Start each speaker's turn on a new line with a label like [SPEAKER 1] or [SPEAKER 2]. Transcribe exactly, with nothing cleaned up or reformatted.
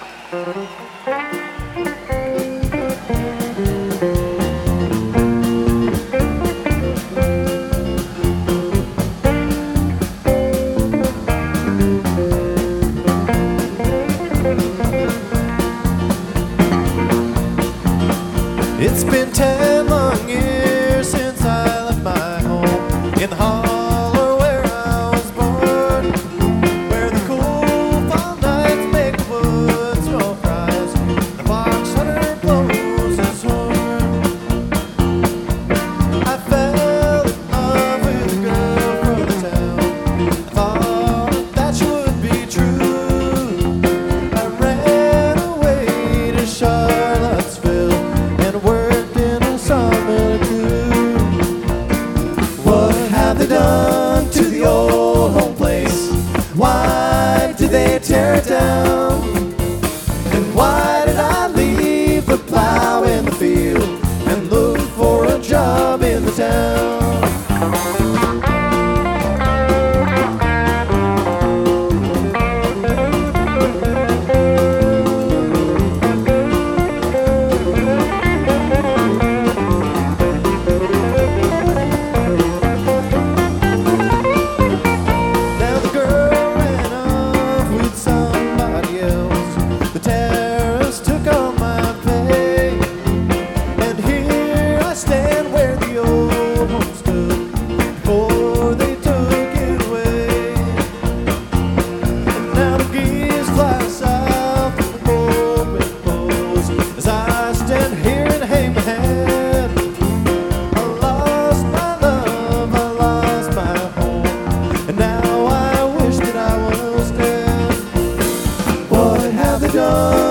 [SPEAKER 1] It's been ten long years since I left my home in the holler where I was born, where the cool fall nights make the woods roll fries, the fox hunter blows his horn. I fell in love with a girl from the town. I thought that she would be true. I ran away to Charlottesville and worked in a sawmill too. What have they done to the old home place? Why did they tear it down? And why did I leave the plow in the field and look for a job in the town? Done.